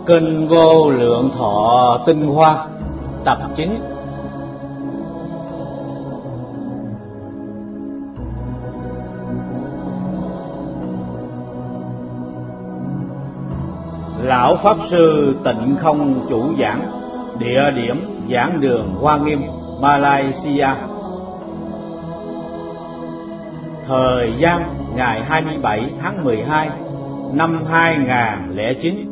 Kinh Vô Lượng Thọ Tinh Hoa tập 9. Lão Pháp Sư Tịnh Không chủ giảng. Địa điểm giảng đường Hoa Nghiêm, Malaysia. Thời gian ngày 27 tháng 12 năm 2009.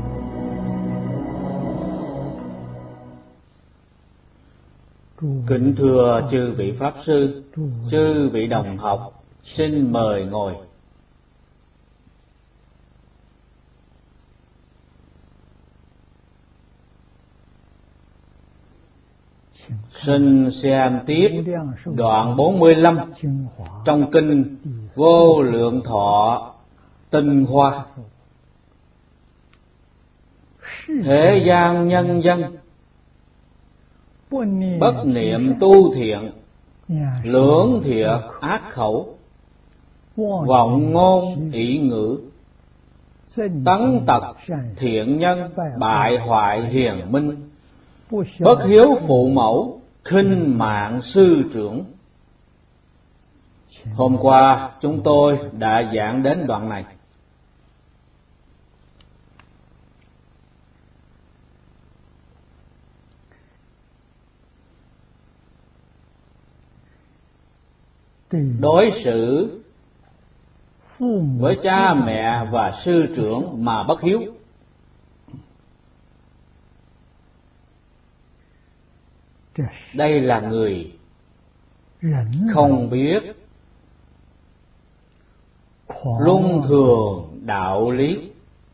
Kính thưa chư vị Pháp Sư, chư vị đồng học, xin mời ngồi. Xin xem tiếp đoạn 45 trong Kinh Vô Lượng Thọ Tinh Hoa. Thế gian nhân dân bất niệm tu thiện, lưỡng thiệt ác khẩu, vọng ngôn ỷ ngữ, tấn tật thiện nhân, bại hoại hiền minh, bất hiếu phụ mẫu, khinh mạng sư trưởng. Hôm qua chúng tôi đã giảng đến đoạn này. Đối xử với cha mẹ và sư trưởng mà bất hiếu, đây là người không biết luân thường đạo lý.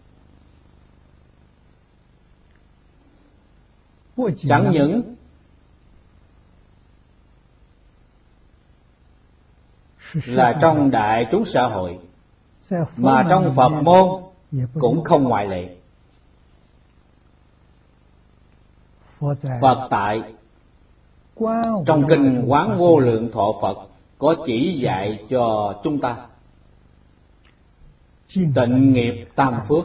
Chẳng những là trong đại chúng xã hội, mà trong Phật môn cũng không ngoại lệ. Phật tại trong Kinh Quán Vô Lượng Thọ Phật có chỉ dạy cho chúng ta tịnh nghiệp tam phước.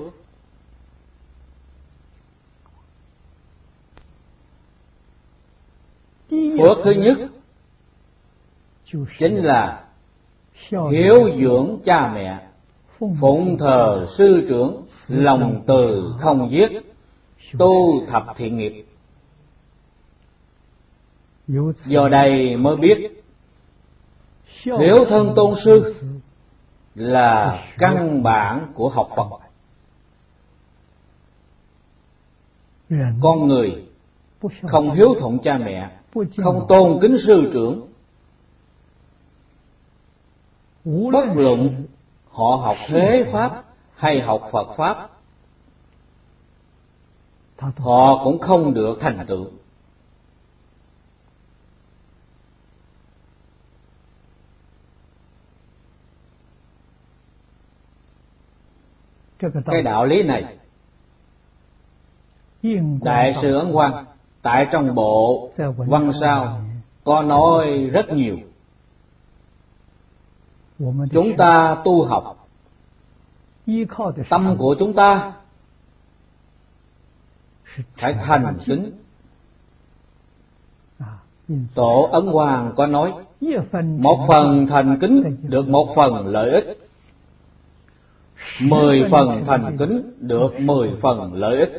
Phước thứ nhất chính là hiếu dưỡng cha mẹ, phụng thờ sư trưởng, lòng từ không giết, tu thập thiện nghiệp. Do đây mới biết hiếu thân tôn sư là căn bản của học Phật. Con người không hiếu thuận cha mẹ, không tôn kính sư trưởng, bất luận họ học thế pháp hay học Phật pháp, họ cũng không được thành tựu. Cái đạo lý này Đại sư Ấn Quang tại trong bộ Văn Sao có nói rất nhiều. Chúng ta tu học, tâm của chúng ta phải thành kính. Tổ Ấn Quang có nói, một phần thành kính được một phần lợi ích, 10 phần thành kính được 10 phần lợi ích.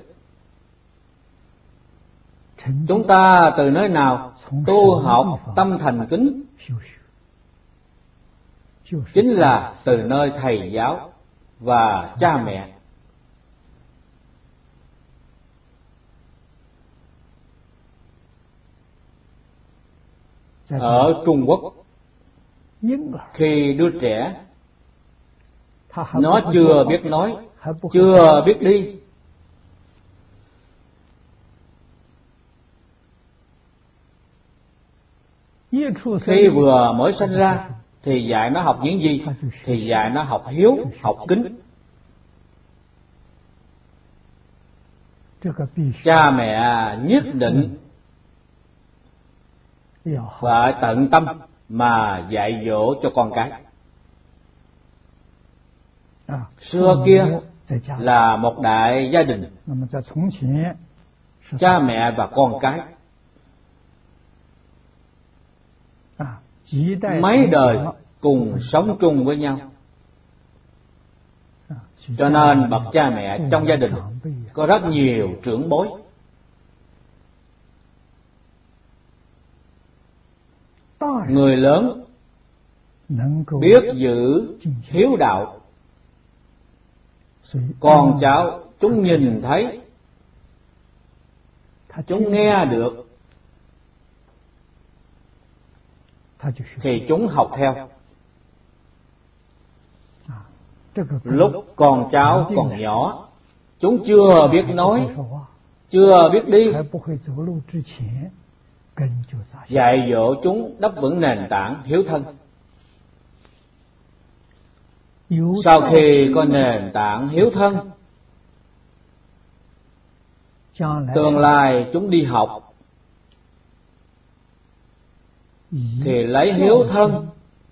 Chúng ta từ nơi nào tu học tâm thành kính? Chính là từ nơi thầy giáo và cha mẹ. Ở Trung Quốc, khi đứa trẻ nó chưa biết nói, chưa biết đi, khi vừa mới sinh ra thì dạy nó học những gì? Thì dạy nó học hiếu, học kính. Cha mẹ nhất định phải tận tâm mà dạy dỗ cho con cái. Xưa kia là một đại gia đình, cha mẹ và con cái. Mấy đời cùng sống chung với nhau. Cho nên bậc cha mẹ trong gia đình có rất nhiều trưởng bối. Người lớn biết giữ hiếu đạo, con cháu chúng nhìn thấy, chúng nghe được thì chúng học theo. Lúc con cháu còn nhỏ, chúng chưa biết nói, chưa biết đi, dạy dỗ chúng đắp vững nền tảng hiếu thân. Sau khi có nền tảng hiếu thân, tương lai chúng đi học thì lấy hiếu thân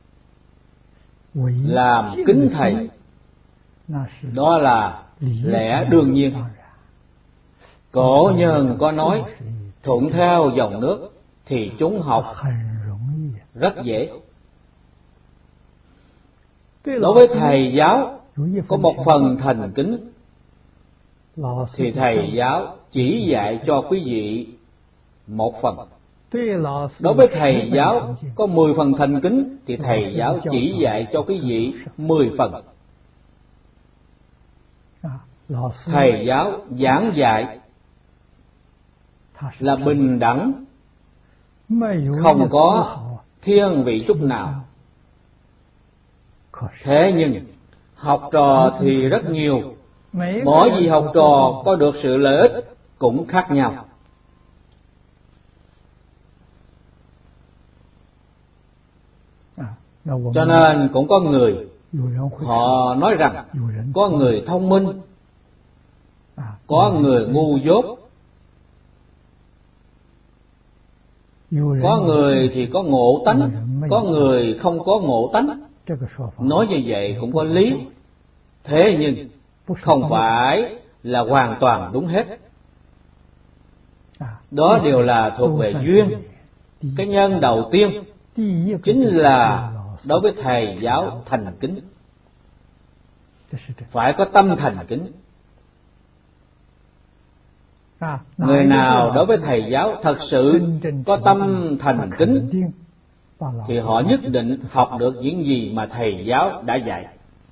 làm kính thầy. Đó là lẽ đương nhiên. Cổ nhân có nói thuận theo dòng nước thì chúng học rất dễ. Đối với thầy giáo có một phần thành kính thì thầy giáo chỉ dạy cho quý vị một phần. Đối với thầy giáo có 10 phần thành kính thì thầy giáo chỉ dạy cho quý vị 10 phần. Thầy giáo giảng dạy là bình đẳng, không có thiên vị chút nào. Thế nhưng học trò thì rất nhiều, mỗi vị học trò có được sự lợi ích cũng khác nhau. Cho nên cũng có người họ nói rằng có người thông minh, có người ngu dốt, có người thì có ngộ tánh, có người không có ngộ tánh. Nói như vậy cũng có lý, thế nhưng không phải là hoàn toàn đúng hết. Đó đều là thuộc về duyên. Cái nhân đầu tiên chính là đối với thầy giáo thành kính, phải có tâm thành kính. Người nào đối với thầy giáo thật sự có tâm thành kính thì họ nhất định học được những gì mà thầy giáo đã dạy.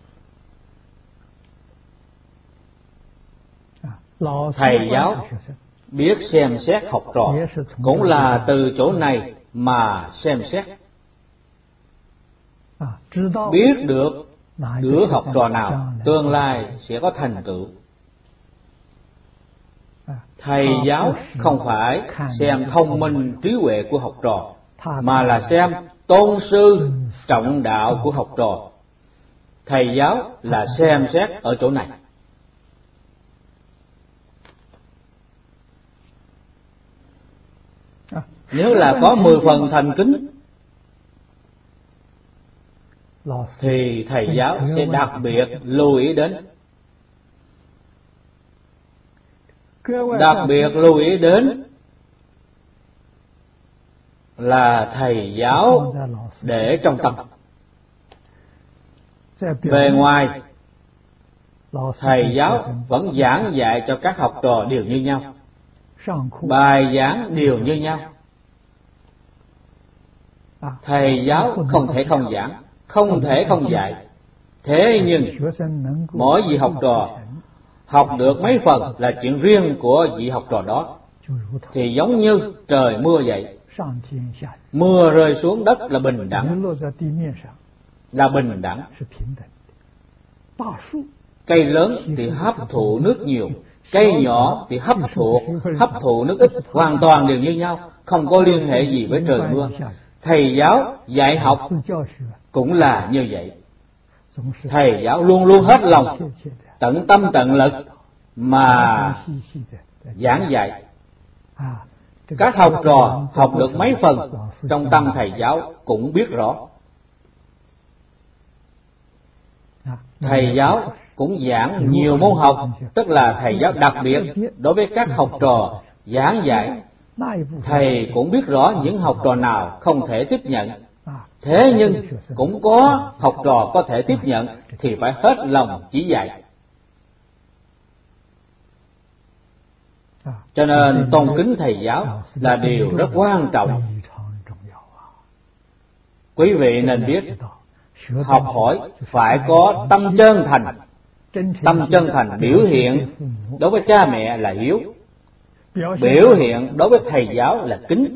Thầy giáo biết xem xét học trò, cũng là từ chỗ này mà xem xét. Biết được đứa học trò nào tương lai sẽ có thành tựu. Thầy giáo không phải xem thông minh trí huệ của học trò, mà là xem tôn sư trọng đạo của học trò. Thầy giáo là xem xét ở chỗ này. Nếu là có 10 phần thành kính thì thầy giáo sẽ đặc biệt lưu ý đến. Đặc biệt lưu ý đến là thầy giáo để trong tâm. Bề ngoài thầy giáo vẫn giảng dạy cho các học trò đều như nhau, bài giảng đều như nhau. Thầy giáo không thể không giảng, không thể không dạy. Thế nhưng mỗi vị học trò học được mấy phần là chuyện riêng của vị học trò đó. Thì giống như trời mưa vậy, mưa rơi xuống đất là bình đẳng, là bình đẳng. Cây lớn thì hấp thụ nước nhiều, cây nhỏ thì hấp thụ nước ít, hoàn toàn đều như nhau, không có liên hệ gì với trời mưa. Thầy giáo dạy học cũng là như vậy. Thầy giáo luôn luôn hết lòng, tận tâm tận lực mà giảng dạy. Các học trò học được mấy phần trong tâm thầy giáo cũng biết rõ. Thầy giáo cũng giảng nhiều môn học, tức là thầy giáo đặc biệt đối với các học trò giảng dạy. Thầy cũng biết rõ những học trò nào không thể tiếp nhận. Thế nhưng cũng có học trò có thể tiếp nhận thì phải hết lòng chỉ dạy. Cho nên tôn kính thầy giáo là điều rất quan trọng. Quý vị nên biết, học hỏi phải có tâm chân thành. Tâm chân thành biểu hiện đối với cha mẹ là hiếu, biểu hiện đối với thầy giáo là kính.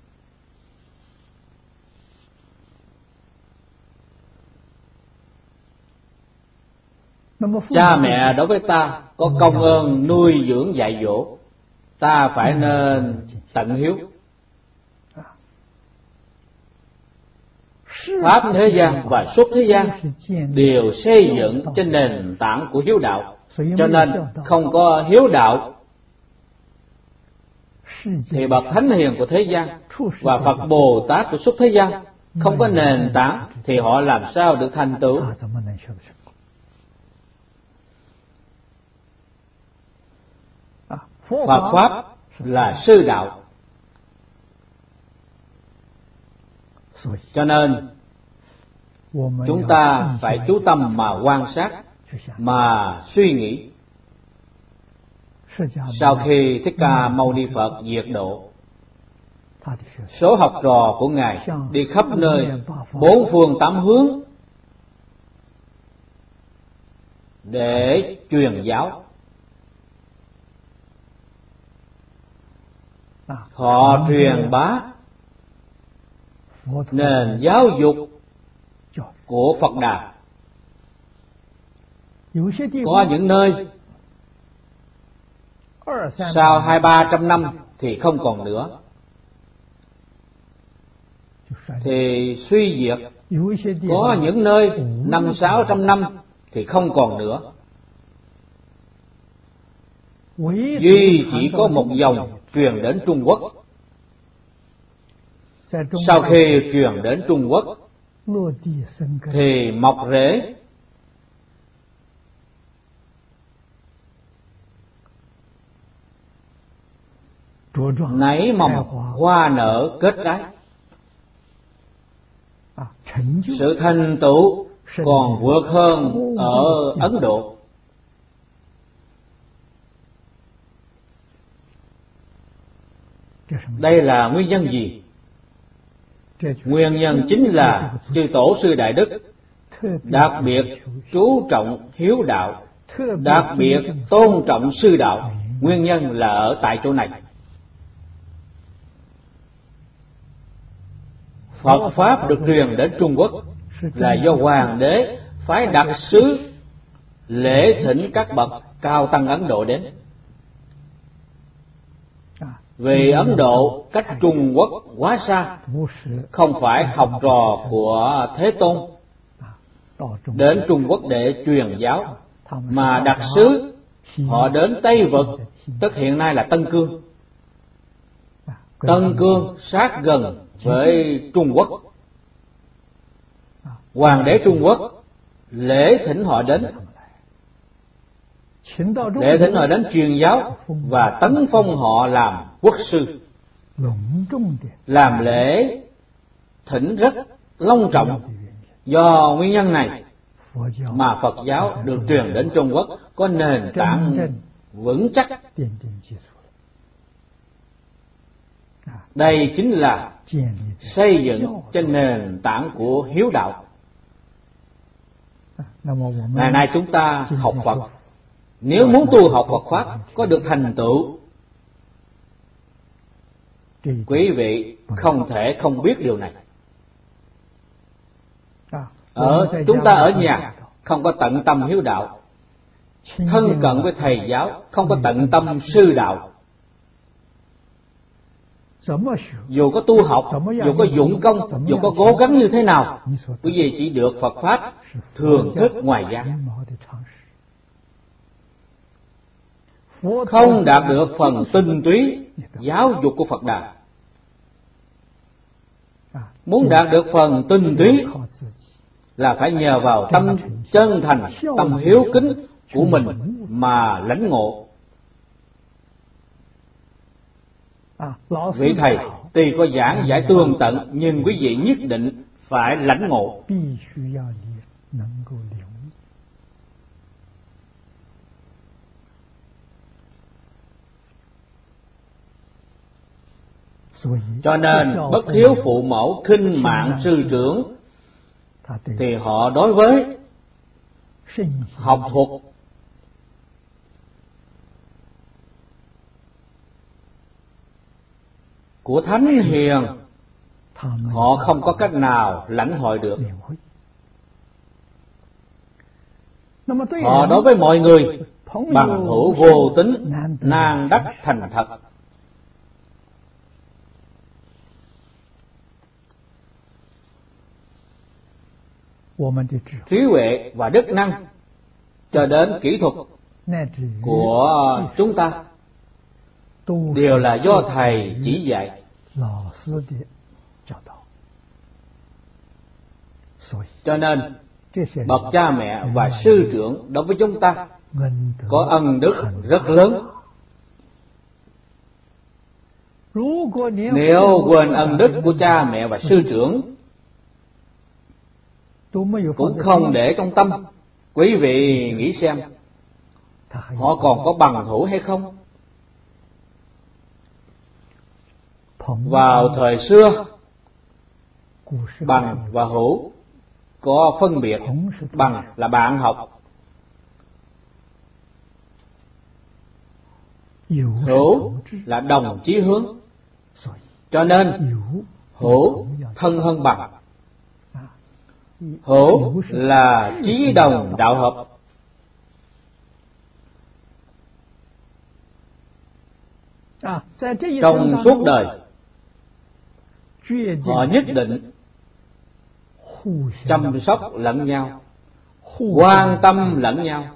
Cha mẹ đối với ta có công ơn nuôi dưỡng dạy dỗ, ta phải nên tận hiếu. Pháp thế gian và xuất thế gian đều xây dựng trên nền tảng của hiếu đạo. Cho nên không có hiếu đạo thì bậc thánh hiền của thế gian và Phật Bồ Tát của xuất thế gian không có nền tảng thì họ làm sao được thành tựu? Phật Pháp là sư đạo. Cho nên chúng ta phải chú tâm mà quan sát, mà suy nghĩ. Sau khi Thích Ca Mâu Ni Phật diệt độ, số học trò của Ngài đi khắp nơi, bốn phương tám hướng để truyền giáo. Họ truyền bá nền giáo dục của Phật Đà. Có những nơi sau 200-300 năm thì không còn nữa, thì suy diệt. Có những nơi 500-600 năm thì không còn nữa. Duy chỉ có một dòng truyền đến Trung Quốc. Sau khi truyền đến Trung Quốc thì mọc rễ, nảy mầm, hoa nở, kết trái. Sự thành tựu còn vượt hơn ở Ấn Độ. Đây là nguyên nhân gì? Nguyên nhân chính là chư tổ sư Đại Đức đặc biệt chú trọng hiếu đạo, đặc biệt tôn trọng sư đạo. Nguyên nhân là ở tại chỗ này. Phật Pháp được truyền đến Trung Quốc là do Hoàng đế phái đặc sứ lễ thỉnh các bậc cao tăng Ấn Độ đến. Vì Ấn Độ cách Trung Quốc quá xa, không phải học trò của Thế Tôn đến Trung Quốc để truyền giáo, mà đặc sứ họ đến Tây Vực, tức hiện nay là Tân Cương. Tân Cương sát gần với Trung Quốc. Hoàng đế Trung Quốc lễ thỉnh họ đến, lễ thỉnh họ đến truyền giáo và tấn phong họ làm quốc sư. Làm lễ thỉnh rất long trọng. Do nguyên nhân này mà Phật giáo được truyền đến Trung Quốc có nền tảng vững chắc. Đây chính là xây dựng trên nền tảng của hiếu đạo. Ngày nay chúng ta học Phật, nếu muốn tu học Phật Pháp có được thành tựu, quý vị không thể không biết điều này. Chúng ta ở nhà không có tận tâm hiếu đạo, thân cận với thầy giáo không có tận tâm sư đạo, dù có tu học, dù có dụng công, dù có cố gắng như thế nào, quý vị chỉ được Phật Pháp thường thức ngoài giá, không đạt được phần tinh túy giáo dục của Phật Đà. Muốn đạt được phần tinh túy là phải nhờ vào tâm chân thành, tâm hiếu kính của mình mà lãnh ngộ. Vị thầy tuy có giảng giải tường tận, nhưng quý vị nhất định phải lãnh ngộ. Cho nên bất hiếu phụ mẫu, khinh mạng sư trưởng, thì họ đối với học thuật của thánh hiền, họ không có cách nào lãnh hội được. Họ đối với mọi người bằng hữu vô tính, nan đắc thành thật. Trí huệ và đức năng cho đến kỹ thuật của chúng ta đều là do thầy chỉ dạy. Cho nên bậc cha mẹ và sư trưởng đối với chúng ta có ân đức rất lớn. Nếu quên ân đức của cha mẹ và sư trưởng cũng không để trong tâm, quý vị nghĩ xem họ còn có bằng hữu hay không? Vào thời xưa, bằng và hữu có phân biệt. Bằng là bạn học, hữu là đồng chí hướng. Cho nên hữu thân hơn bằng. Hữu là chí đồng đạo hợp. Trong suốt đời, họ nhất định chăm sóc lẫn nhau, quan tâm lẫn nhau,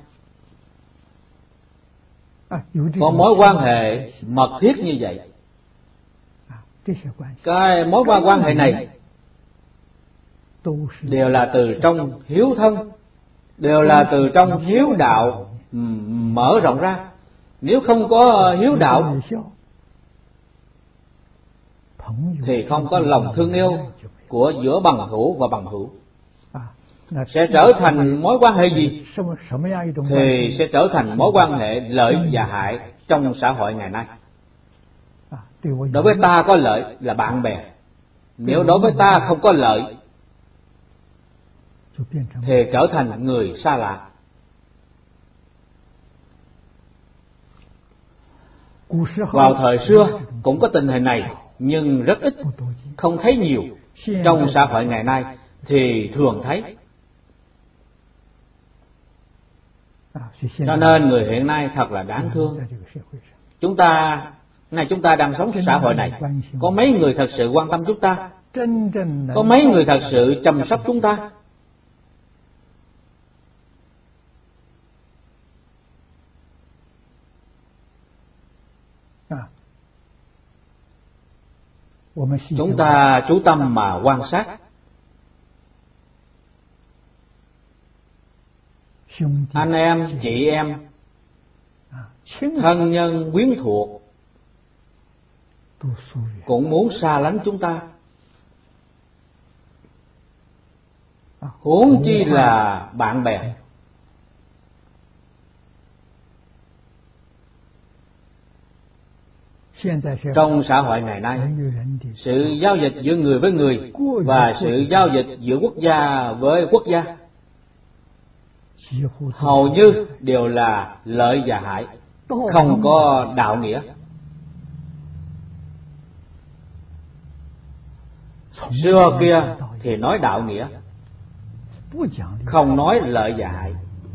có mối quan hệ mật thiết như vậy. Cái mối quan hệ này đều là từ trong hiếu thân, đều là từ trong hiếu đạo mở rộng ra. Nếu không có hiếu đạo thì không có lòng thương yêu của giữa bằng hữu và bằng hữu. Sẽ trở thành mối quan hệ gì? Thì sẽ trở thành mối quan hệ lợi và hại trong xã hội ngày nay. Đối với ta có lợi là bạn bè, nếu đối với ta không có lợi thì trở thành người xa lạ. Vào thời xưa cũng có tình hình này, nhưng rất ít, không thấy nhiều. Trong xã hội ngày nay thì thường thấy. Cho nên người hiện nay thật là đáng thương. Chúng ta đang sống trong xã hội này, có mấy người thật sự quan tâm chúng ta? Có mấy người thật sự chăm sóc chúng ta? Chúng ta chú tâm mà quan sát. Anh em, chị em, thân nhân, quyến thuộc cũng muốn xa lánh chúng ta, huống chi là bạn bè. Trong xã hội ngày nay, sự giao dịch giữa người với người và sự giao dịch giữa quốc gia với quốc gia hầu như đều là lợi và hại, không có đạo nghĩa. Xưa kia thì nói đạo nghĩa, không nói lợi và hại.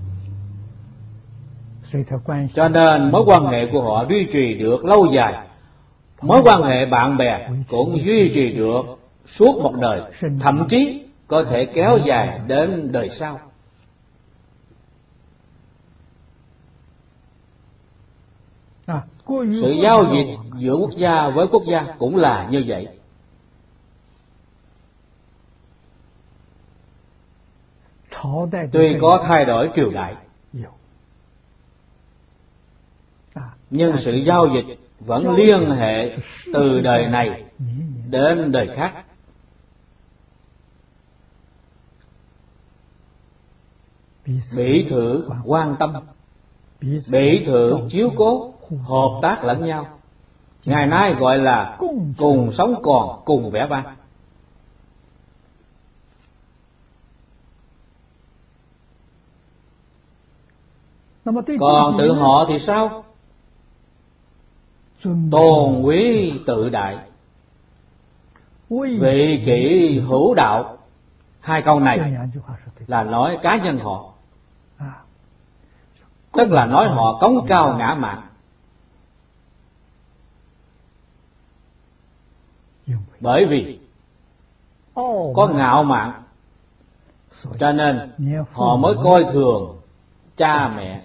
Cho nên mối quan hệ của họ duy trì được lâu dài. Mối quan hệ bạn bè cũng duy trì được suốt một đời, thậm chí có thể kéo dài đến đời sau. Sự giao dịch giữa quốc gia với quốc gia cũng là như vậy. Tuy có thay đổi triều đại, nhưng sự giao dịch vẫn liên hệ từ đời này đến đời khác. Bỉ thử quan tâm, bỉ thử chiếu cố, hợp tác lẫn nhau, ngày nay gọi là cùng sống còn cùng vẻ vang. Còn tự họ thì sao? Tôn quý tự đại, vị kỷ hữu đạo. Hai câu này là nói cá nhân họ, tức là nói họ cống cao ngã mạn. Bởi vì có ngạo mạn cho nên họ mới coi thường cha mẹ.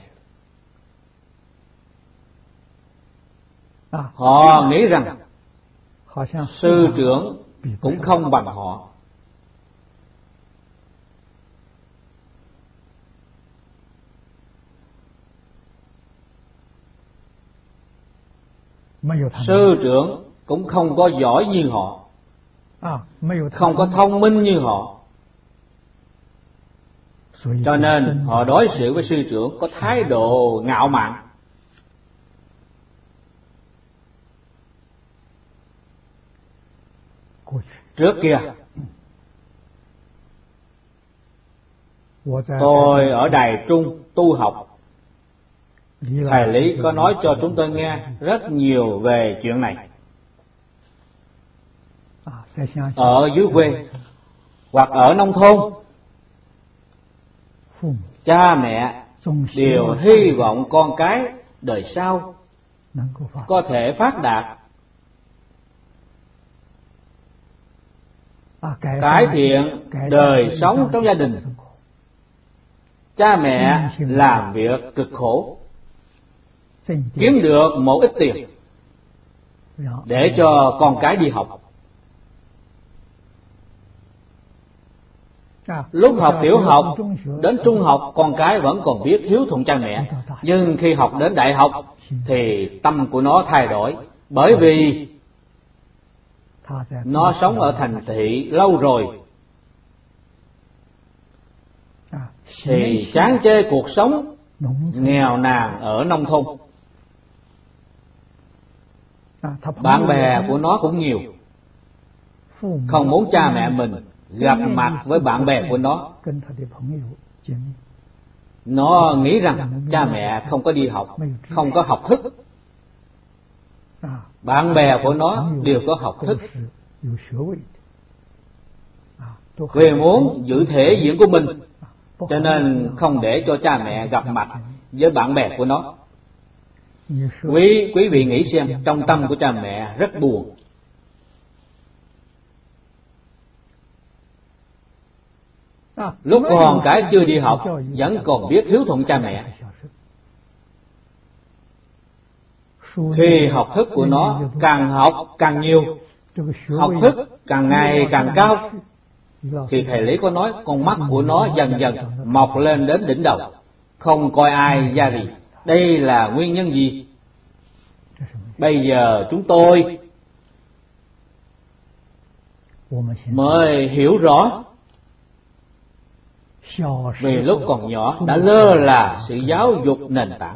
Họ nghĩ rằng sư trưởng cũng không bằng họ. Sư trưởng cũng không có giỏi như họ, không có thông minh như họ. Cho nên họ đối xử với sư trưởng có thái độ ngạo mạn. Trước kia tôi ở Đài Trung tu học, thầy Lý có nói cho chúng tôi nghe rất nhiều về chuyện này. Ở dưới quê hoặc ở nông thôn, cha mẹ đều hy vọng con cái đời sau có thể phát đạt, cải thiện đời sống trong gia đình. Cha mẹ làm việc cực khổ, kiếm được một ít tiền để cho con cái đi học. Lúc học tiểu học đến trung học, con cái vẫn còn biết hiếu thuận cha mẹ, nhưng khi học đến đại học thì tâm của nó thay đổi, bởi vì nó sống ở thành thị lâu rồi thì chán chê cuộc sống nghèo nàn ở nông thôn. Bạn bè của nó cũng nhiều, không muốn cha mẹ mình gặp mặt với bạn bè của nó. Nó nghĩ rằng cha mẹ không có đi học, không có học thức. Bạn bè của nó đều có học thức, vì muốn giữ thể diện của mình, cho nên không để cho cha mẹ gặp mặt với bạn bè của nó. Quý vị nghĩ xem, trong tâm của cha mẹ rất buồn. Lúc con cái chưa đi học vẫn còn biết hiếu thuận cha mẹ, khi học thức của nó càng học càng nhiều, học thức càng ngày càng cao, thì thầy Lý có nói con mắt của nó dần dần mọc lên đến đỉnh đầu, không coi ai ra gì. Đây là nguyên nhân gì? Bây giờ chúng tôi mới hiểu rõ, vì lúc còn nhỏ đã lơ là sự giáo dục nền tảng.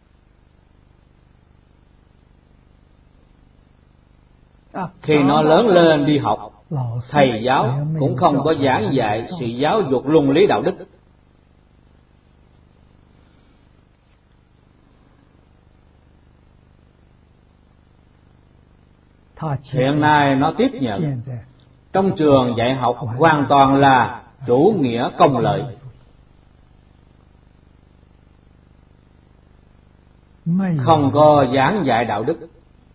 Khi nó lớn lên đi học, thầy giáo cũng không có giảng dạy sự giáo dục luân lý đạo đức. Hiện nay nó tiếp nhận trong trường dạy học hoàn toàn là chủ nghĩa công lợi, không có giảng dạy đạo đức.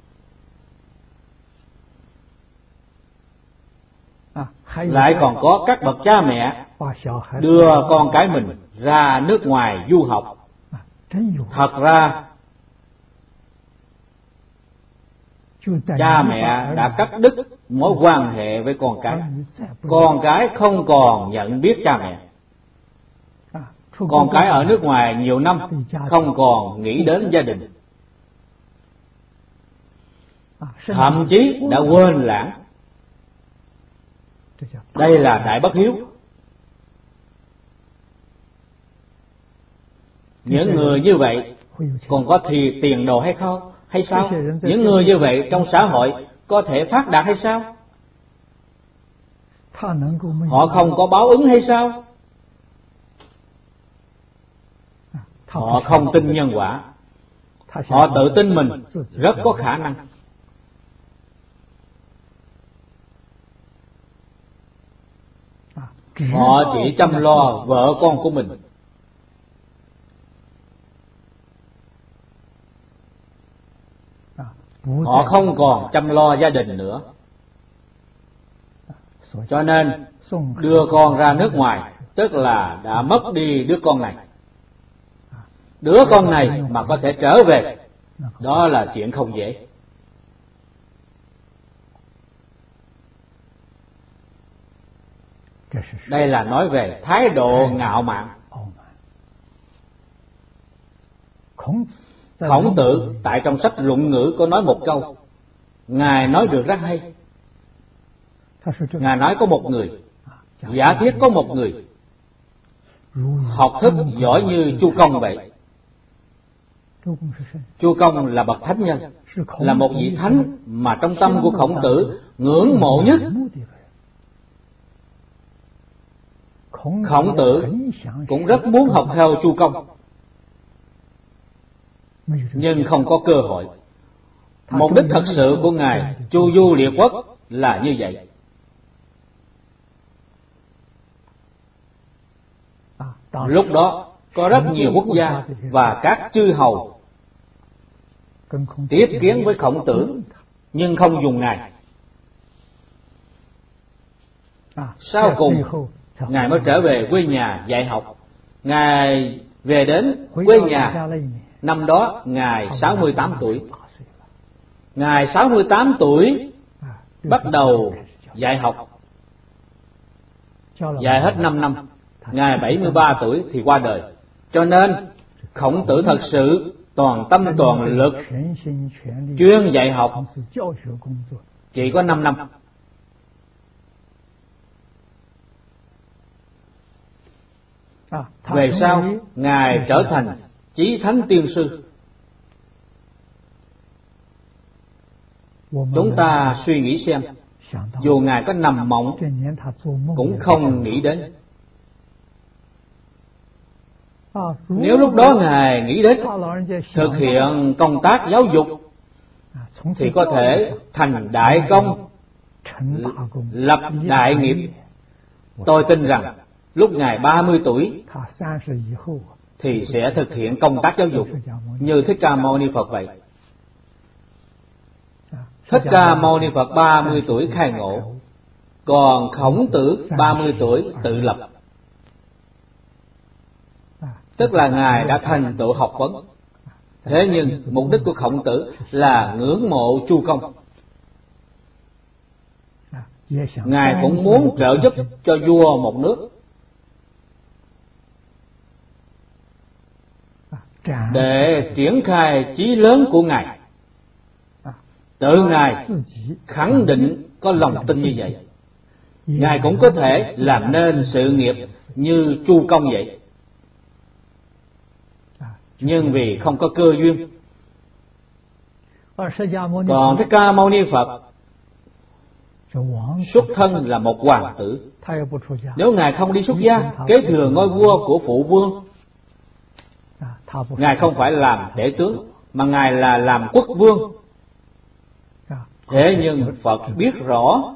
Lại còn có các bậc cha mẹ đưa con cái mình ra nước ngoài du học. Thật ra cha mẹ đã cắt đứt mối quan hệ với con cái không còn nhận biết cha mẹ. con cái ở nước ngoài nhiều năm không còn nghĩ đến gia đình, thậm chí đã quên lãng. Đây là đại bất hiếu. Những người như vậy còn có thì tiền đồ hay không? Hay sao? Những người như vậy trong xã hội có thể phát đạt hay sao? Họ không có báo ứng hay sao? Họ không tin nhân quả. Họ tự tin mình rất có khả năng. Họ chỉ chăm lo vợ con của mình. Họ không còn chăm lo gia đình nữa. Cho nên đưa con ra nước ngoài tức là đã mất đi đứa con này. Đứa con này mà có thể trở về, đó là chuyện không dễ. Đây là nói về thái độ ngạo mạn. Khổng Tử tại trong sách Luận Ngữ có nói một câu, Ngài nói được rất hay. Ngài nói có một người, giả thiết có một người học thức giỏi như Chu Công vậy. Chu Công là bậc thánh nhân, là một vị thánh mà trong tâm của Khổng Tử ngưỡng mộ nhất. Khổng Tử cũng rất muốn học theo Chu Công, nhưng không có cơ hội. Mục đích thật sự của Ngài Chu Du Liệt Quốc là như vậy. Lúc đó có rất nhiều quốc gia và các chư hầu tiếp kiến với Khổng Tử, nhưng không dùng Ngài. Sau cùng Ngài mới trở về quê nhà dạy học. Ngài về đến quê nhà, năm đó Ngài 68 tuổi. Ngài 68 tuổi bắt đầu dạy học, dạy hết 5 năm. Ngài 73 tuổi thì qua đời. Cho nên Khổng Tử thật sự toàn tâm toàn lực chuyên dạy học chỉ có 5 năm. Về sau Ngài trở thành chí thánh tiên sư. Chúng ta suy nghĩ xem, dù Ngài có nằm mộng cũng không nghĩ đến. Nếu lúc đó Ngài nghĩ đến thực hiện công tác giáo dục thì có thể thành đại công, lập đại nghiệp. Tôi tin rằng lúc Ngài 30 tuổi thì sẽ thực hiện công tác giáo dục như Thích Ca Mâu Ni Phật vậy. Thích Ca Mâu Ni Phật 30 tuổi khai ngộ, còn Khổng Tử 30 tuổi tự lập. Tức là Ngài đã thành tựu học vấn. Thế nhưng mục đích của Khổng Tử là ngưỡng mộ Chu Công. Ngài cũng muốn trợ giúp cho vua một nước, để triển khai chí lớn của Ngài. Tự Ngài khẳng định có lòng tin như vậy. Ngài cũng có thể làm nên sự nghiệp như Chu Công vậy. Nhưng vì không có cơ duyên. Còn Thích Ca Mâu Ni Phật xuất thân là một hoàng tử. Nếu Ngài không đi xuất gia, kế thừa ngôi vua của phụ vương, Ngài không phải làm đệ tướng, mà Ngài là làm quốc vương. Thế nhưng Phật biết rõ,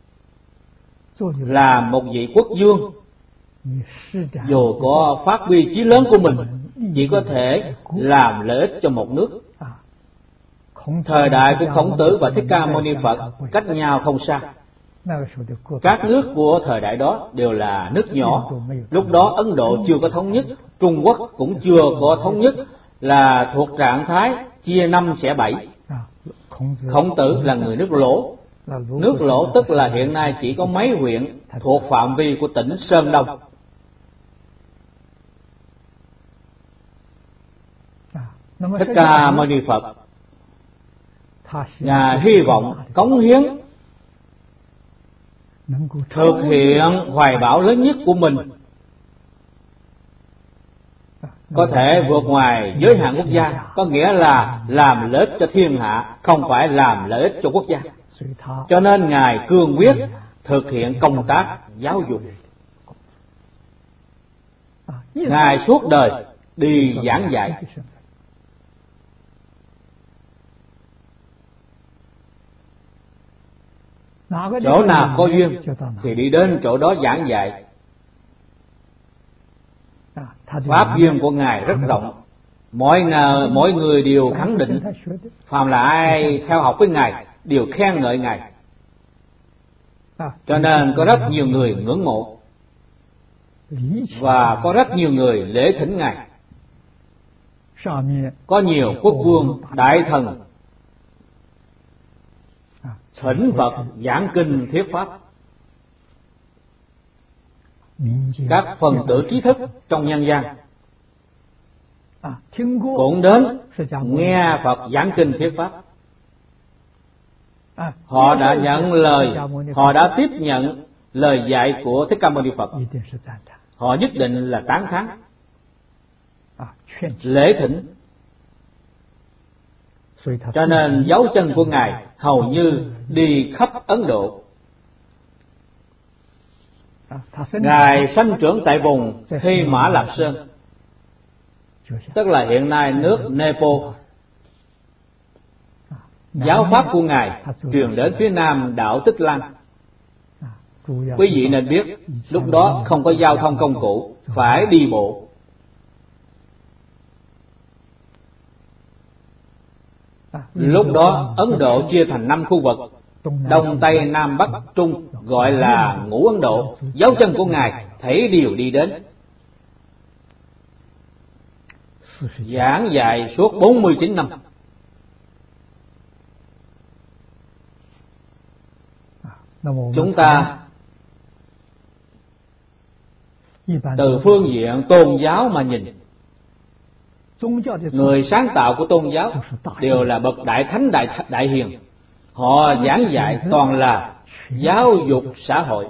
là một vị quốc vương, dù có phát huy chí lớn của mình, chỉ có thể làm lợi ích cho một nước. Thời đại của Khổng Tử và Thích Ca Mâu Ni Phật cách nhau không xa. Các nước của thời đại đó đều là nước nhỏ. Lúc đó Ấn Độ chưa có thống nhất, Trung Quốc cũng chưa có thống nhất, là thuộc trạng thái chia 5 xẻ 7. Khổng Tử là người nước Lỗ. Nước Lỗ tức là hiện nay chỉ có mấy huyện thuộc phạm vi của tỉnh Sơn Đông. Thích Ca Mâu Ni Phật, Ngài hy vọng cống hiến thực hiện hoài bão lớn nhất của mình có thể vượt ngoài giới hạn quốc gia, có nghĩa là làm lợi ích cho thiên hạ, không phải làm lợi ích cho quốc gia. Cho nên Ngài cương quyết thực hiện công tác giáo dục. Ngài suốt đời đi giảng dạy. Chỗ nào có duyên thì đi đến chỗ đó giảng dạy. Pháp duyên của Ngài rất rộng, mỗi người đều khẳng định, phàm là ai theo học với Ngài đều khen ngợi Ngài. Cho nên có rất nhiều người ngưỡng mộ và có rất nhiều người lễ thỉnh Ngài. Có nhiều quốc vương, đại thần thỉnh Phật giảng kinh thuyết pháp. Các phần tử trí thức trong nhân gian cũng đến nghe Phật giảng kinh thuyết pháp. Họ đã nhận lời, họ đã tiếp nhận lời dạy của Thích Ca Mâu Ni Phật. Họ nhất định là tán thán, lễ thỉnh. Cho nên dấu chân của Ngài hầu như đi khắp Ấn Độ. Ngài sanh trưởng tại vùng Hy Mã Lạp Sơn, tức là hiện nay nước Nepal. Giáo pháp của Ngài truyền đến phía nam đảo Tích Lan. Quý vị nên biết, lúc đó không có giao thông công cụ, phải đi bộ. Lúc đó Ấn Độ chia thành 5 khu vực, Đông, Tây, Nam, Bắc, Trung, gọi là Ngũ Ấn Độ. Dấu chân của Ngài thảy đều đi đến. Giảng dạy suốt 49 năm. Chúng ta từ phương diện tôn giáo mà nhìn, người sáng tạo của tôn giáo đều là bậc đại thánh, đại hiền. Họ giảng dạy toàn là giáo dục xã hội.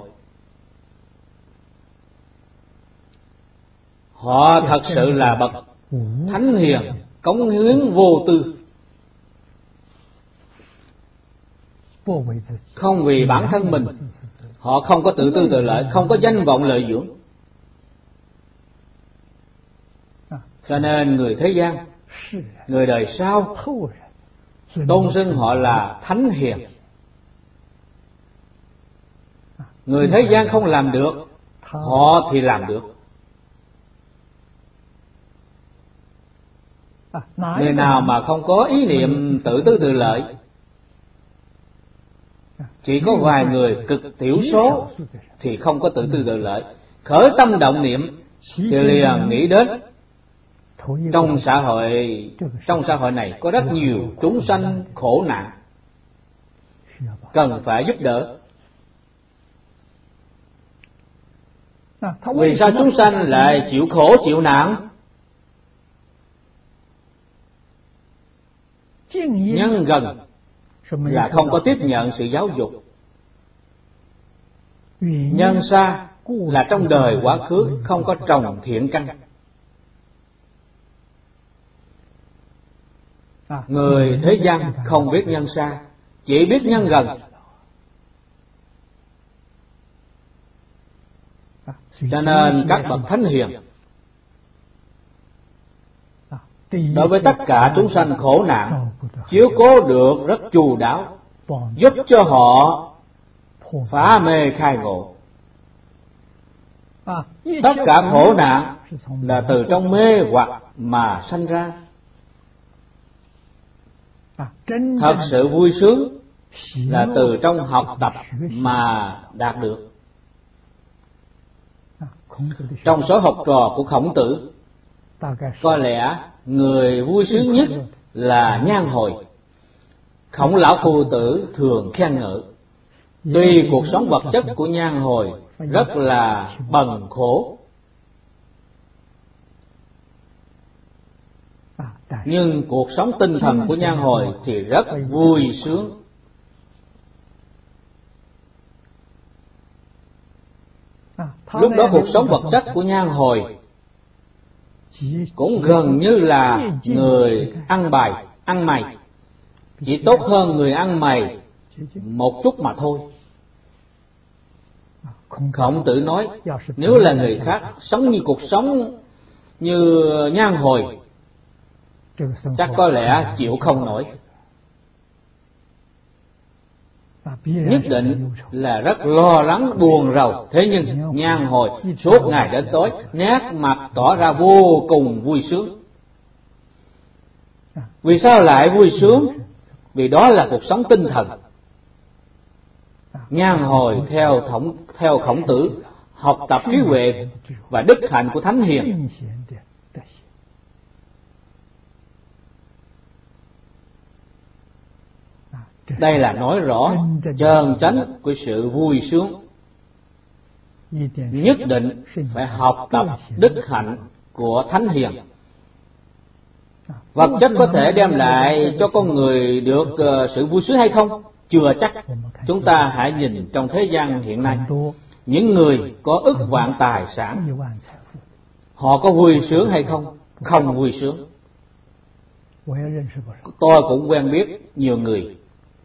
Họ thật sự là bậc thánh hiền, cống hiến vô tư, không vì bản thân mình. Họ không có tự tư tự lợi, không có danh vọng lợi dưỡng. Cho nên người thế gian, người đời sau tôn xưng họ là thánh hiền. Người thế gian không làm được, họ thì làm được. Người nào mà không có ý niệm tự tư tự lợi, chỉ có vài người cực thiểu số thì không có tự tư tự lợi. Khởi tâm động niệm thì liền nghĩ đến trong xã hội này có rất nhiều chúng sanh khổ nạn, cần phải giúp đỡ. Vì sao chúng sanh lại chịu khổ chịu nạn? Nhân gần là không có tiếp nhận sự giáo dục. Nhân xa là trong đời quá khứ không có trồng thiện căn. Người thế gian không biết nhân xa, chỉ biết nhân gần. Cho nên các bậc thánh hiền đối với tất cả chúng sanh khổ nạn chiếu cố được rất chu đáo, giúp cho họ phá mê khai ngộ. Tất cả khổ nạn là từ trong mê hoặc mà sanh ra. Thật sự vui sướng là từ trong học tập mà đạt được. Trong số học trò của Khổng Tử, có lẽ người vui sướng nhất là Nhan Hồi. Khổng lão phu tử thường khen ngợi. Tuy cuộc sống vật chất của Nhan Hồi rất là bần khổ, Nhưng cuộc sống tinh thần của Nhan Hồi thì rất vui sướng. Lúc đó cuộc sống vật chất của Nhan Hồi cũng gần như là người ăn mày, chỉ tốt hơn người ăn mày một chút mà thôi. Khổng Tử nói, nếu là người khác sống như cuộc sống như Nhan Hồi, chắc có lẽ chịu không nổi. Nhất định là rất lo lắng buồn rầu. Thế nhưng Nhan Hồi suốt ngày đến tối nét mặt tỏ ra vô cùng vui sướng. Vì sao lại vui sướng? Vì đó là cuộc sống tinh thần. Nhan Hồi theo Khổng Tử học tập trí huệ và đức hạnh của thánh hiền. Đây là nói rõ chân chánh của sự vui sướng. Nhất định phải học tập đức hạnh của thánh hiền. Vật chất có thể đem lại cho con người được sự vui sướng hay không? Chưa chắc. Chúng ta hãy nhìn trong thế gian hiện nay, những người có ức vạn tài sản, họ có vui sướng hay không? Không vui sướng. Tôi cũng quen biết nhiều người,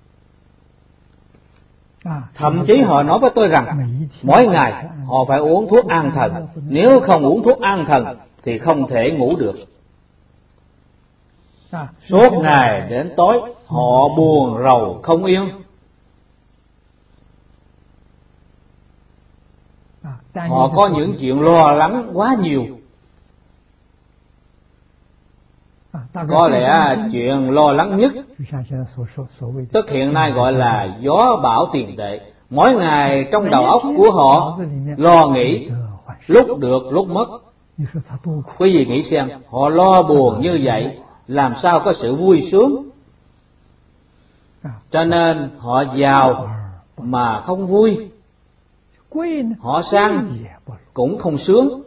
thậm chí họ nói với tôi rằng mỗi ngày họ phải uống thuốc an thần, nếu không uống thuốc an thần thì không thể ngủ được. Suốt ngày đến tối họ buồn rầu không yên. Họ có những chuyện lo lắng quá nhiều. Có lẽ chuyện lo lắng nhất, tức hiện nay gọi là gió bão tiền tệ. Mỗi ngày trong đầu óc của họ lo nghĩ, lúc được lúc mất. Quý vị nghĩ xem, họ lo buồn như vậy, làm sao có sự vui sướng? Cho nên họ giàu mà không vui, họ sang cũng không sướng.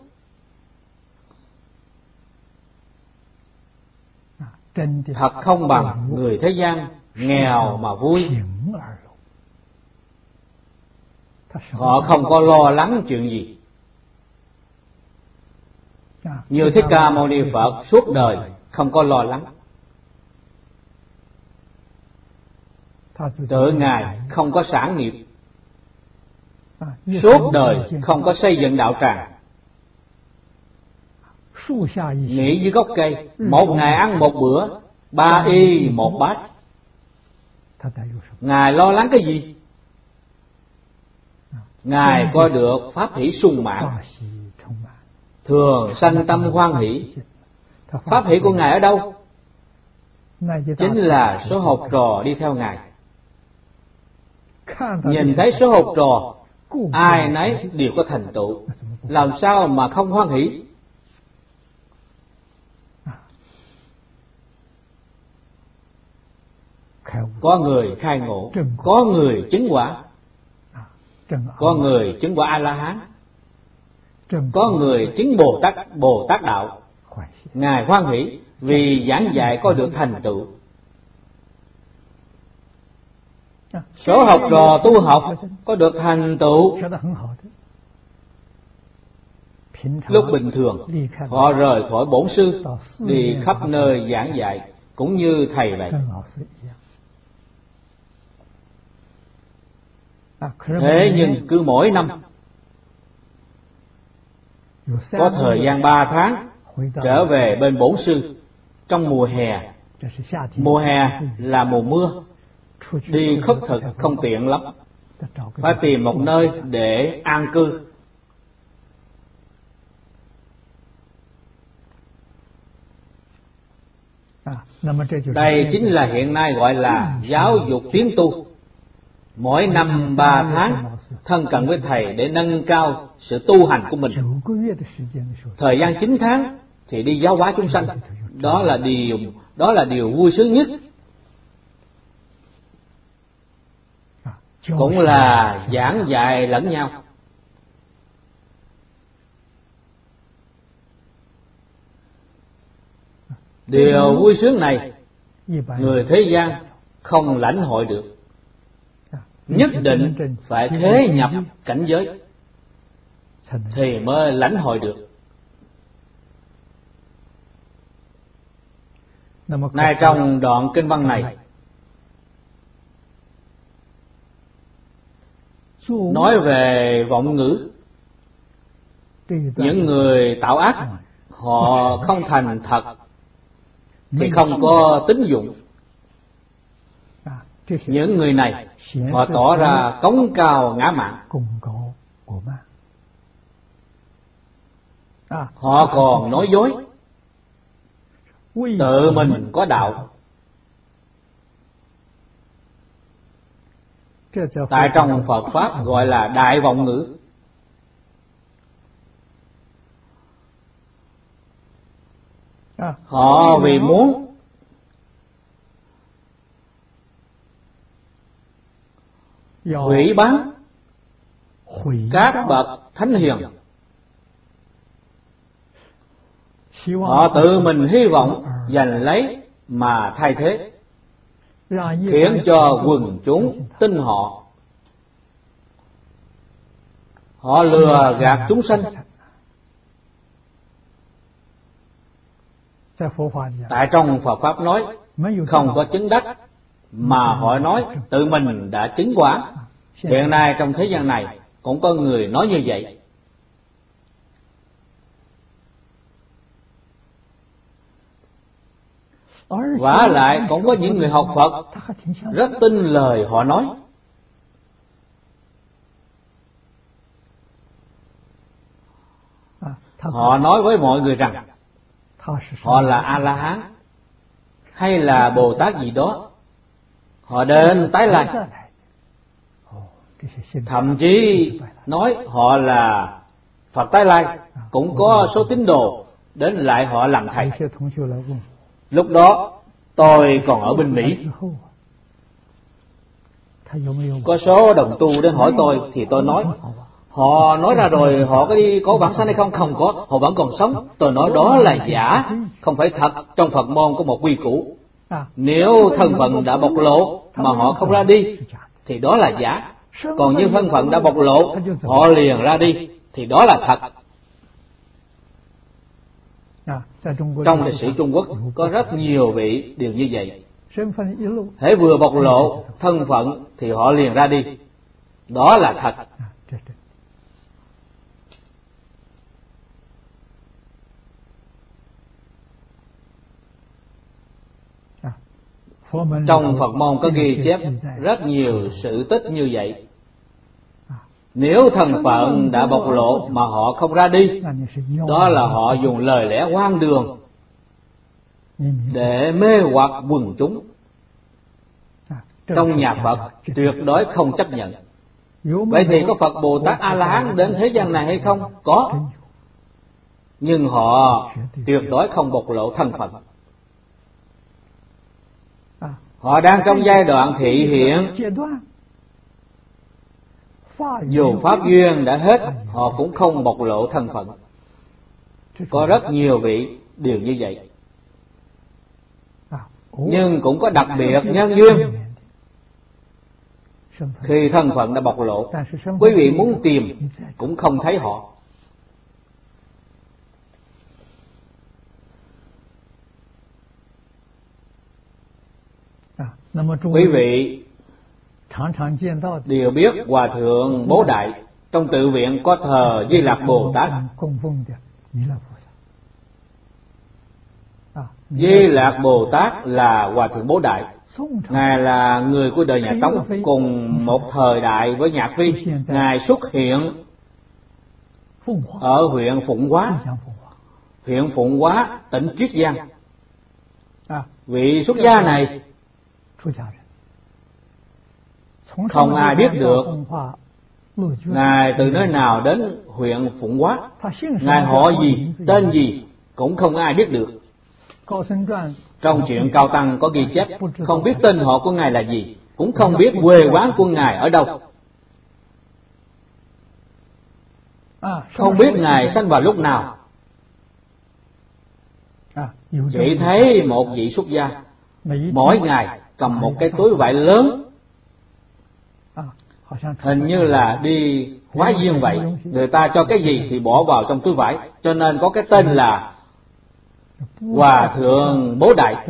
Thật không bằng người thế gian nghèo mà vui. Họ không có lo lắng chuyện gì. Như Thích Ca Mâu Ni Phật suốt đời không có lo lắng. Tự Ngài không có sản nghiệp, suốt đời không có xây dựng đạo tràng. Nghỉ dưới gốc cây, một ngày ăn một bữa, 3 y 1 bát. Ngài lo lắng cái gì? Ngài có được pháp hỷ sung mãn, thường sanh tâm hoan hỷ. Pháp hỷ của Ngài ở đâu? Chính là số học trò đi theo Ngài. Nhìn thấy số học trò, ai nấy đều có thành tựu, làm sao mà không hoan hỷ? Có người khai ngộ, có người chứng quả, có người chứng quả A-la-hán, có người chứng Bồ Tát đạo. Ngài hoan hỷ vì giảng dạy có được thành tựu. Số học trò tu học có được thành tựu. Lúc bình thường họ rời khỏi bổn sư đi khắp nơi giảng dạy cũng như thầy vậy. Thế nhưng cứ mỗi năm có thời gian 3 tháng trở về bên bổn sư trong mùa hè. Mùa hè là mùa mưa, đi khất thực không tiện lắm, phải tìm một nơi để an cư. Đây chính là hiện nay gọi là giáo dục tiến tu. Mỗi năm 3 tháng thân cận với thầy để nâng cao sự tu hành của mình. Thời gian 9 tháng thì đi giáo hóa chúng sanh. Đó là điều vui sướng nhất. Cũng là giảng dạy lẫn nhau. Điều vui sướng này người thế gian không lãnh hội được, nhất định phải thế nhập cảnh giới thì mới lãnh hội được. Nay trong đoạn kinh văn này nói về vọng ngữ. Những người tạo ác họ không thành thật thì không có tín dụng. Những người này họ tỏ ra cống cao ngã mạn. Họ còn nói dối, tự mình có đạo. Tại trong Phật Pháp gọi là đại vọng ngữ. Họ vì muốn hủy bán các bậc thánh hiền, họ tự mình hy vọng giành lấy mà thay thế, khiến cho quần chúng tin họ. Họ lừa gạt chúng sanh. Tại trong Phật Pháp nói không có chứng đắc mà họ nói tự mình đã chứng quả. Hiện nay trong thế gian này cũng có người nói như vậy. Vả lại cũng có những người học Phật rất tin lời họ nói. Họ nói với mọi người rằng họ là A-la-hán hay là Bồ Tát gì đó. Họ đến tái lai. Thậm chí nói họ là Phật tái lai. Cũng có số tín đồ đến lại họ làm thầy. Lúc đó tôi còn ở bên Mỹ. Có số đồng tu đến hỏi tôi thì tôi nói họ nói ra rồi họ có đi có vãng sanh hay không? Không có, họ vẫn còn sống. Tôi nói đó là giả, không phải thật. Trong Phật môn có một quy củ, nếu thân phận đã bộc lộ mà họ không ra đi thì đó là giả. Còn như thân phận đã bộc lộ họ liền ra đi thì đó là thật. Trong lịch sử Trung Quốc có rất nhiều vị đều như vậy. Hễ vừa bộc lộ thân phận thì họ liền ra đi, đó là thật. Trong Phật môn có ghi chép rất nhiều sự tích như vậy. Nếu thân phận đã bộc lộ mà họ không ra đi, đó là họ dùng lời lẽ hoang đường để mê hoặc quần chúng. Trong nhà Phật tuyệt đối không chấp nhận. Vậy thì có Phật Bồ Tát A-la-hán đến thế gian này hay không? Có. Nhưng họ tuyệt đối không bộc lộ thân phận. Họ đang trong giai đoạn thị hiện. Dù pháp duyên đã hết, họ cũng không bộc lộ thân phận. Có rất nhiều vị đều như vậy. Nhưng cũng có đặc biệt nhân duyên. Khi thân phận đã bộc lộ, quý vị muốn tìm cũng không thấy họ. Quý vị đều biết Hòa Thượng Bố Đại trong tự viện có thờ Di Lạc Bồ Tát. Di Lạc Bồ Tát là Hòa Thượng Bố Đại. Ngài là người của đời nhà Tống, cùng một thời đại với Nhạc Phi. Ngài xuất hiện ở huyện Phụng Hóa, huyện Phụng Hóa, tỉnh Chiết Giang. Vị xuất gia này không ai biết được Ngài từ nơi nào đến huyện Phụng Hóa. Ngài họ gì, tên gì cũng không ai biết được. Trong truyện Cao Tăng có ghi chép không biết tên họ của Ngài là gì, cũng không biết quê quán của Ngài ở đâu, không biết Ngài sanh vào lúc nào. Chỉ thấy một vị xuất gia mỗi ngày cầm một cái túi vải lớn, hình như là đi hóa duyên vậy. Người ta cho cái gì thì bỏ vào trong túi vải, cho nên có cái tên là Hòa Thượng Bố Đại.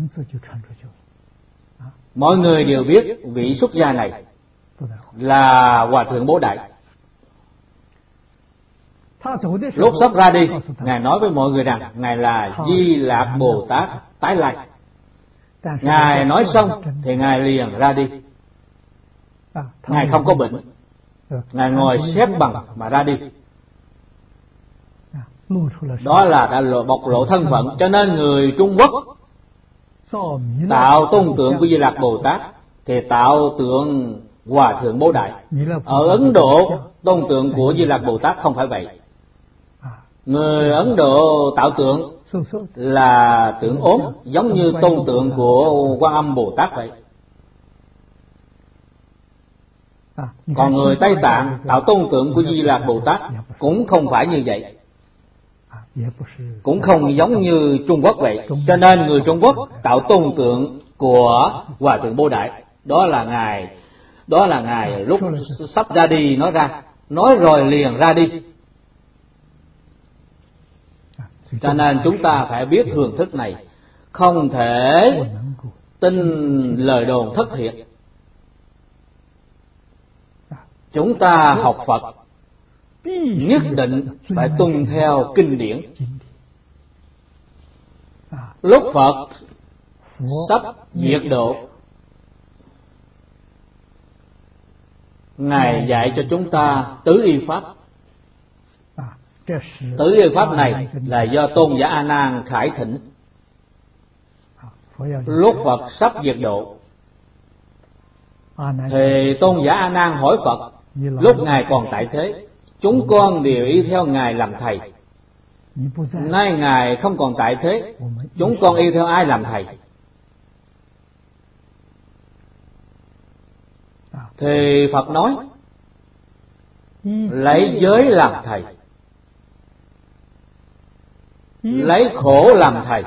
Mọi người đều biết vị xuất gia này là Hòa Thượng Bố Đại. Lúc sắp ra đi, Ngài nói với mọi người rằng Ngài là Di Lạc Bồ Tát tái lai. Ngài nói xong thì Ngài liền ra đi. Ngài không có bệnh, Ngài ngồi xếp bằng mà ra đi. Đó là đã bộc lộ thân phận. Cho nên người Trung Quốc tạo tôn tượng của Di Lạc Bồ Tát thì tạo tượng Hòa Thượng Bố Đại. Ở Ấn Độ tôn tượng của Di Lạc Bồ Tát không phải vậy. Người Ấn Độ tạo tượng là tượng ốm, giống như tôn tượng của Quan Âm Bồ Tát vậy. Còn người Tây Tạng tạo tôn tượng của Di Lạc Bồ Tát cũng không phải như vậy, cũng không giống như Trung Quốc vậy. Cho nên người Trung Quốc tạo tôn tượng của Hòa Thượng Bố Đại. Đó là Ngài lúc sắp ra đi nói rồi liền ra đi. Cho nên chúng ta phải biết thường thức này, không thể tin lời đồn thất thiệt. Chúng ta học Phật nhất định phải tuân theo kinh điển. Lúc Phật sắp diệt độ, Ngài dạy cho chúng ta tứ y pháp. Tứ y pháp này là do Tôn giả A Nan khải thỉnh. Lúc Phật sắp diệt độ thì Tôn giả A Nan hỏi Phật, lúc Ngài còn tại thế, chúng con đều y theo Ngài làm thầy. Nay Ngài không còn tại thế, chúng con y theo ai làm thầy? Thì Phật nói, lấy giới làm thầy, lấy khổ làm thầy.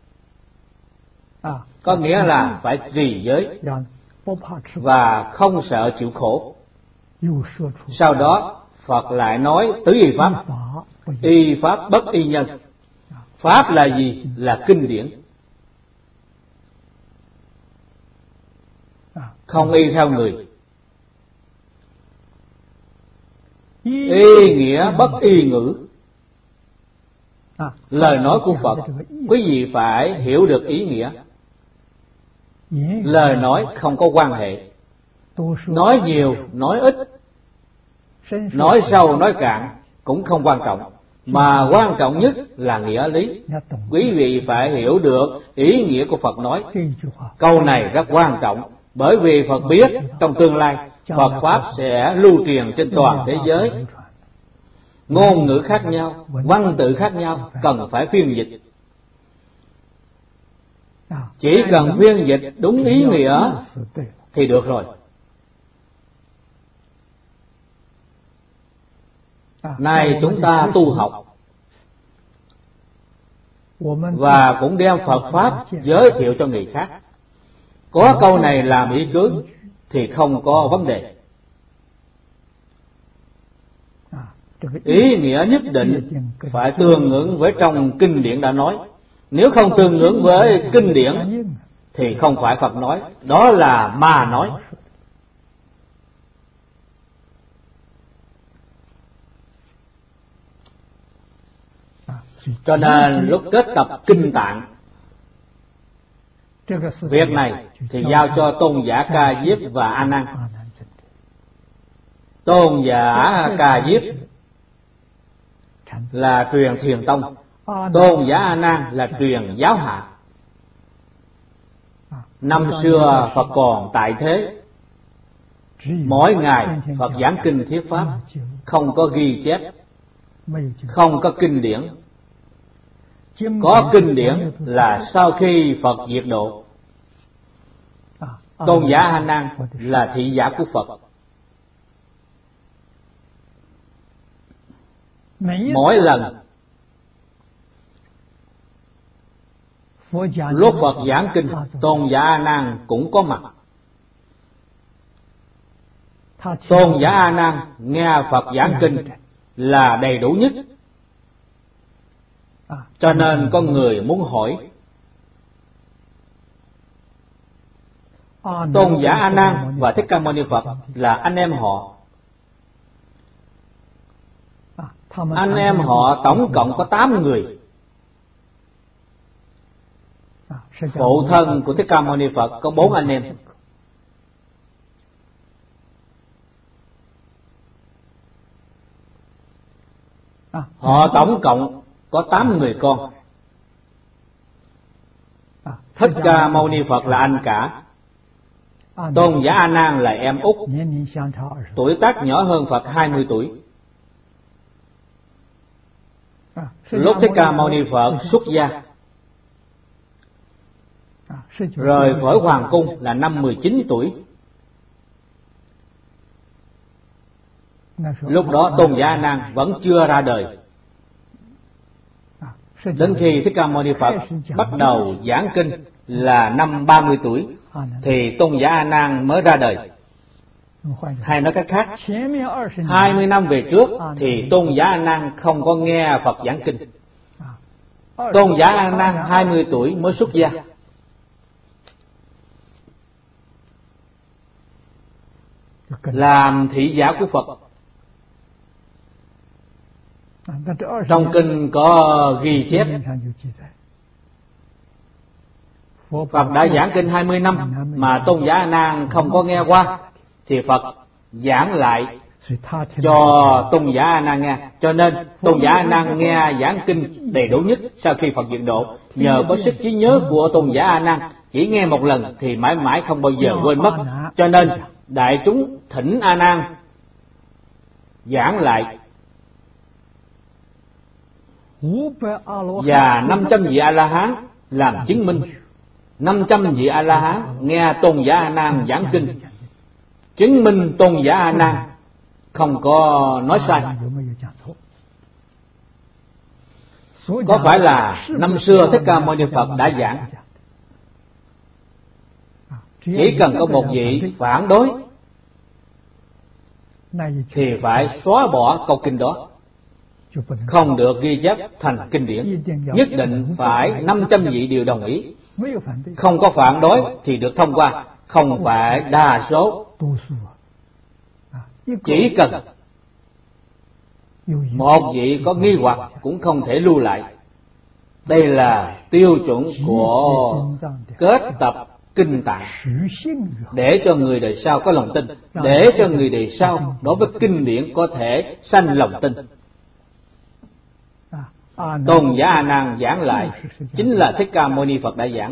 Có nghĩa là phải trì giới và không sợ chịu khổ. Sau đó Phật lại nói tứ y pháp. Y pháp bất y nhân. Pháp là gì? Là kinh điển. Không y theo người. Y nghĩa bất y ngữ. Lời nói của Phật, quý vị phải hiểu được ý nghĩa. Lời nói không có quan hệ. Nói nhiều, nói ít, nói sâu, nói cạn cũng không quan trọng. Mà quan trọng nhất là nghĩa lý. Quý vị phải hiểu được ý nghĩa của Phật nói. Câu này rất quan trọng, bởi vì Phật biết trong tương lai Phật Pháp sẽ lưu truyền trên toàn thế giới. Ngôn ngữ khác nhau, văn tự khác nhau, cần phải phiên dịch. Chỉ cần phiên dịch đúng ý nghĩa thì được rồi. Nay chúng ta tu học và cũng đem Phật Pháp giới thiệu cho người khác. Có câu này làm ý cứ thì không có vấn đề. Ý nghĩa nhất định phải tương ứng với trong kinh điển đã nói. Nếu không tương ứng với kinh điển thì không phải Phật nói, đó là ma nói. Cho nên lúc kết tập kinh tạng, việc này thì giao cho Tôn giả Ca Diếp và A Nan. Tôn giả Ca Diếp là truyền Thiền Tông, Tôn giả A Nan là truyền Giáo Hạ. Năm xưa Phật còn tại thế, mỗi ngày Phật giảng kinh thuyết pháp, không có ghi chép, không có kinh điển. Có kinh điển là sau khi Phật diệt độ. Tôn giả A Nan là thị giả của Phật. Mỗi lần Lúc Phật giảng kinh, Tôn giả A Nan cũng có mặt. Tôn giả A Nan nghe Phật giảng kinh là đầy đủ nhất, cho nên có người muốn hỏi: Tôn giả A Nan và Thích Ca Mâu Ni Phật là anh em họ. Anh em họ tổng cộng có 8 người. Phụ thân của Thích Ca Mâu Ni Phật có 4 anh em. Họ tổng cộng có 8 người con. Thích Ca Mâu Ni Phật là anh cả. Tôn giả A Nan là em út, tuổi tác nhỏ hơn Phật 20 tuổi. Lúc Thích Ca Mâu Ni Phật xuất gia rời khỏi hoàng cung là năm 19 tuổi. Lúc đó Tôn giả A Nan vẫn chưa ra đời. Đến khi Thích Ca Mâu Ni Phật bắt đầu giảng kinh là năm 30 tuổi thì Tôn giả A Nan mới ra đời. Hay nói cách khác, 20 năm về trước thì Tôn giả A Nan không có nghe Phật giảng kinh. Tôn giả A Nan 20 tuổi mới xuất gia. Làm thị giả của Phật. Trong kinh có ghi chép Phật đã giảng kinh 20 năm mà Tôn giả A Nan không có nghe qua, thì Phật giảng lại cho Tôn giả A Nan nghe. Cho nên Tôn giả A Nan nghe giảng kinh đầy đủ nhất sau khi Phật diệt độ. Nhờ có sức trí nhớ của Tôn giả A Nan, chỉ nghe một lần thì mãi mãi không bao giờ quên mất. Cho nên đại chúng thỉnh A Nan giảng lại, và 500 vị A La Hán làm chứng minh. 500 vị A La Hán nghe Tôn giả A Nan giảng kinh, chứng minh Tôn giả A Nan không có nói sai. Có phải là năm xưa Thích Ca Mâu Ni Phật đã giảng? Chỉ cần có một vị phản đối thì phải xóa bỏ câu kinh đó, không được ghi chép thành kinh điển. Nhất định phải 500 vị đều đồng ý. Không có phản đối thì được thông qua, không phải đa số. Chỉ cần một vị có nghi hoặc cũng không thể lưu lại. Đây là tiêu chuẩn của kết tập kinh tạng, để cho người đời sau có lòng tin, để cho người đời sau đối với kinh điển có thể sanh lòng tin. Tôn giả A Nan giảng lại chính là Thích Ca Mâu Ni Phật đã giảng.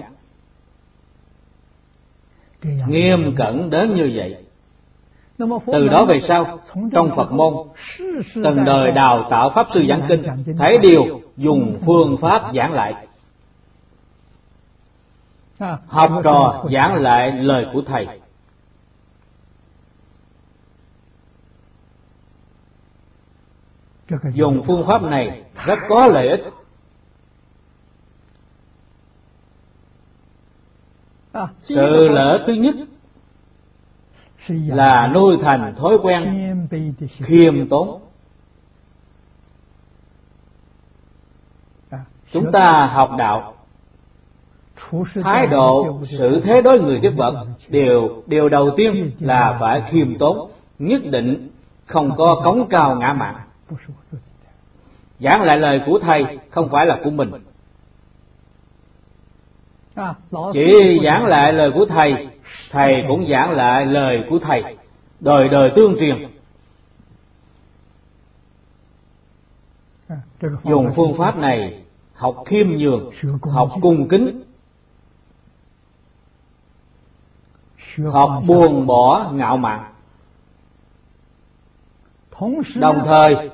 Nghiêm cẩn đến như vậy. Từ đó về sau, trong Phật môn, từng đời đào tạo pháp sư giảng kinh, thấy đều dùng phương pháp giảng lại. Học trò giảng lại lời của thầy. Dùng phương pháp này rất có lợi ích. Sự lợi ích thứ nhất là nuôi thành thói quen khiêm tốn. Chúng ta học đạo, thái độ xử thế đối người với Phật điều đầu tiên là phải khiêm tốn, nhất định không có cống cao ngã mạn. Giảng lại lời của thầy không phải là của mình. Chỉ giảng lại lời của thầy, thầy cũng giảng lại lời của thầy, đời đời tương truyền. Dùng phương pháp này học khiêm nhường, học cung kính, học buông bỏ ngạo mạn, đồng thời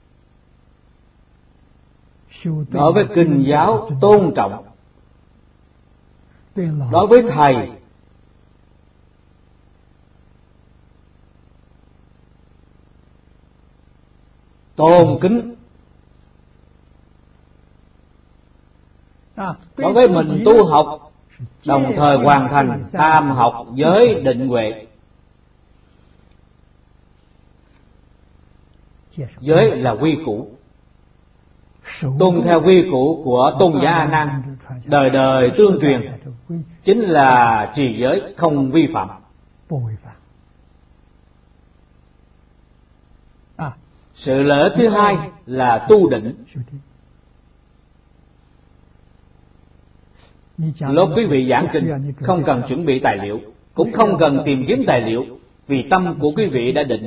đối với kinh giáo tôn trọng, đối với thầy tôn kính, Đối với mình tu học, đồng thời hoàn thành tam học giới định huệ. Giới là quy củ, tuân theo quy củ của tôn giả A Nan, đời đời tương truyền, chính là trì giới không vi phạm. Sự lợi ích thứ hai là tu định. Lúc quý vị giảng kinh, không cần chuẩn bị tài liệu, cũng không cần tìm kiếm tài liệu, vì tâm của quý vị đã định.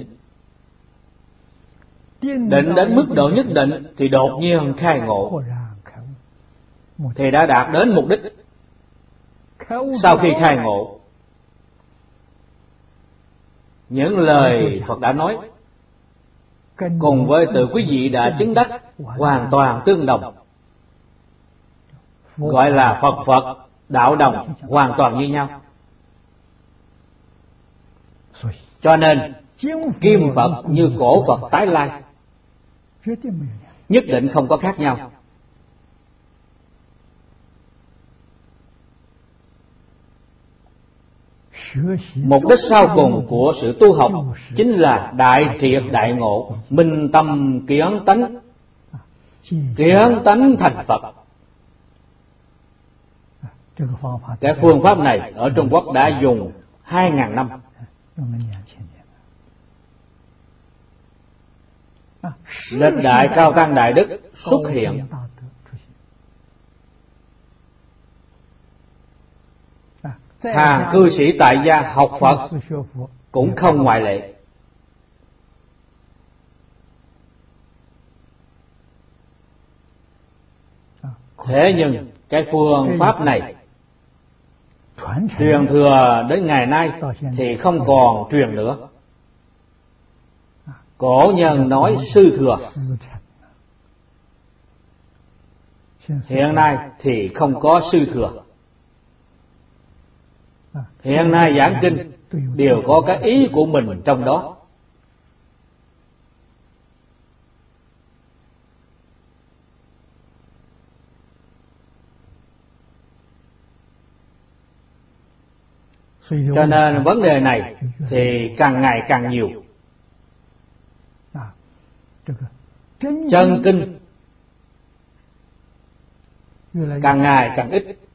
Định đến mức độ nhất định thì đột nhiên khai ngộ, thì đã đạt đến mục đích. Sau khi khai ngộ, những lời Phật đã nói cùng với tự quý vị đã chứng đắc hoàn toàn tương đồng, gọi là Phật Phật đạo đồng, hoàn toàn như nhau. Cho nên kim Phật như cổ Phật tái lai, nhất định không có khác nhau. Mục đích sau cùng của sự tu học chính là đại triệt đại ngộ, minh tâm kiến tánh, kiến tánh thành Phật. Cái phương pháp này ở Trung Quốc đã dùng 2.000 năm. Lịch đại cao tăng đại đức xuất hiện, hàng cư sĩ tại gia học Phật cũng không ngoại lệ. Thế nhưng cái phương pháp này truyền thừa đến ngày nay thì không còn truyền nữa. Cổ nhân nói sư thừa, hiện nay thì không có sư thừa. Hiện nay giảng kinh đều có cái ý của mình trong đó. Cho nên vấn đề này thì càng ngày càng nhiều. Chân kinh càng ngày càng ít.